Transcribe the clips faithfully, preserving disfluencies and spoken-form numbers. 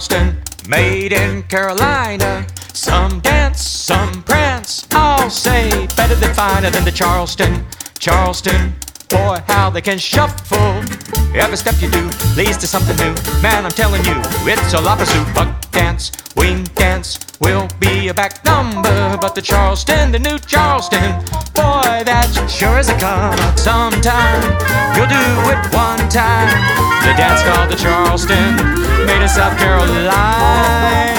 Charleston, made in Carolina. Some dance, some prance, all say better than finer than the Charleston. Charleston, boy, how they can shuffle. Every step you do leads to something new. Man, I'm telling you, it's a la pursuit. Buck dance, wing dance will be a back number. But the Charleston, the new Charleston, boy, that sure is a come out sometime. You'll do it one time. The dance called the Charleston, made in South Carolina.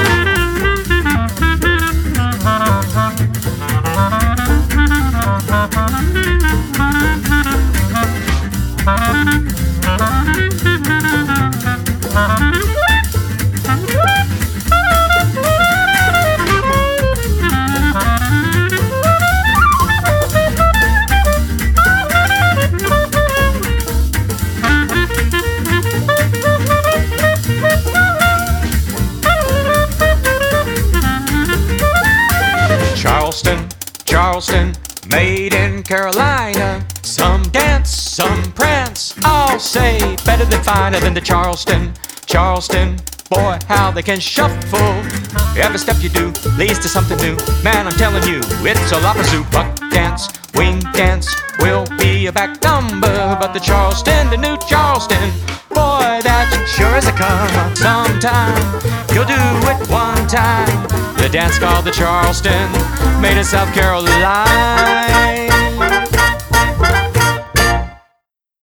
Charleston, Charleston, made in Carolina. Some dance, some prance, all say better than finer than the Charleston. Charleston, boy, how they can shuffle. Every step you do leads to something new. Man, I'm telling you, it's a la pursuit. Buck dance, wing dance will be a back number. But the Charleston, the new Charleston, boy, that sure is a come out sometime. You'll do it one time. The dance called the Charleston, made in South Carolina.